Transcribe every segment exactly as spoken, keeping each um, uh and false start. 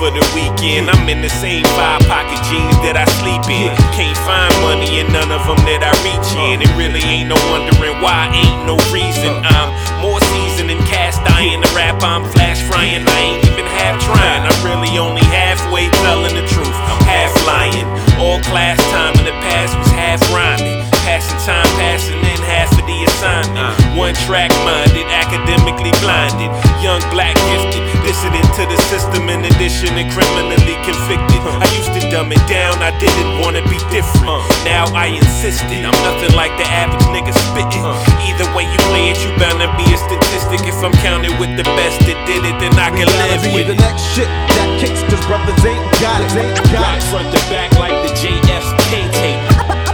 for the weekend. I'm in the same five pocket jeans that I sleep in. Can't find money in none of them that I reach in. It really ain't no wondering why, ain't no reason. I'm more seasoned than cast iron. The rap I'm flash frying, I ain't even half trying. I'm really only halfway telling the truth. I'm half lying. All class time in the past was half rhyming. Passing time, passing in half of the assignment. One track minded, academically blinded. Young black gifted, dissident to the system in addition to criminally convicted. I used to dumb it down, I didn't wanna be different. Now I insisted, I'm nothing like the average nigga spitting. Either way you play it, you bound to be a statistic. If I'm counted with the best that did it, then I can live with the it. next shit that kicks, cause brothers ain't got it, ain't got it. Front to back like the J F K tape.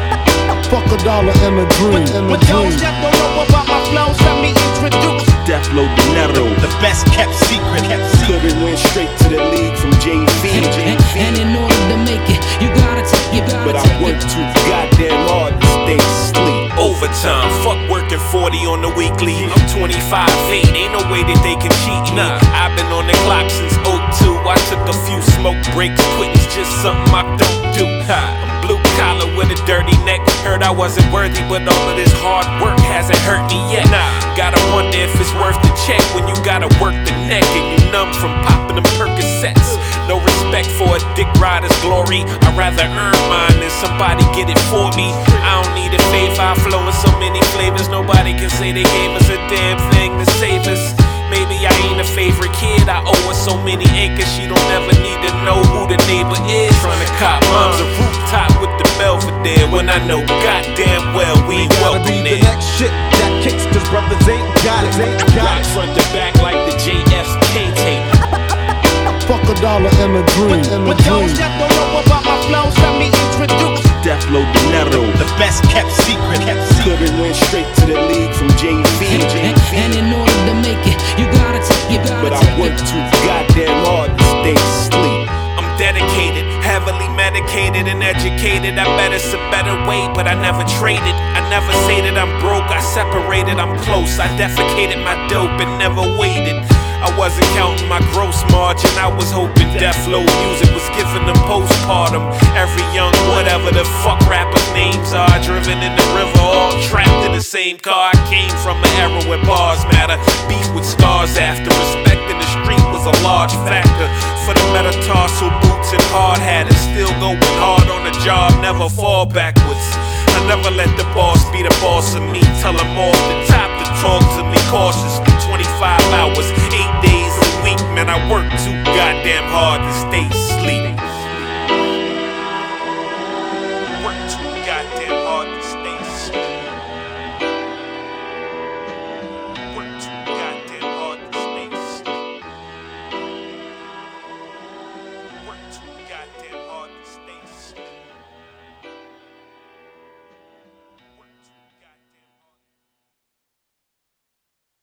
Fuck a dollar and a dream. With those that don't know about my flows, let me introduce Deflo Dinero, the best kept secret. Could've went straight to the league from J V. And, and in order to make it, you gotta take, you gotta But I take work it. too goddamn hard to stay asleep. Overtime, fuck working forty on the weekly. I'm twenty-five eight, ain't no way that they can cheat me. I've been on the clock since oh two. I took a few smoke breaks, quitting's just something I don't do. I'm blue collar with a dirty neck. Heard I wasn't worthy, but all of this hard work hasn't hurt me yet. Gotta wonder if it's worth the check when you gotta work the neck and you numb from popping them Percocets. No respect for a dick rider's glory. I'd rather earn mine than somebody get it for me. I don't need a favor, I flow in so many flavors. Nobody can say they gave us a damn thing to save us. Maybe I ain't a favorite kid, I owe her so many acres. She don't ever need to know who the neighbor is. Tryna cop mom's a rooftop with the Belvedere, when I know goddamn well we ain't Gotta be welcome the there. next shit that kicks, cause brothers ain't got it, ain't got it. Front to back like the J F K tape. Fuck a dollar and a dream. With those that don't know about my flows, let me introduce Deflo Dinero, the best kept secret. Could've went straight to the league from J V. And, and in order to make it, you gotta take, you gotta But I take work it. too goddamn hard to stay asleep. I'm dedicated, heavily medicated and educated. I bet it's a better way, but I never traded. I never say that I'm broke, I separated, I'm close. I defecated my dope and never waited. I wasn't counting my gross margin, I was hoping Deflo music was giving them postpartum. Every young whatever the fuck rappers' names are, driven in the river, all trapped in the same car. I came from an era where bars matter, beef with scars after. Respect in the street was a large factor. For the metatarsal boots and hard hatters, still going hard on the job, never fall backwards. I never let the boss be the boss of me, tell him off the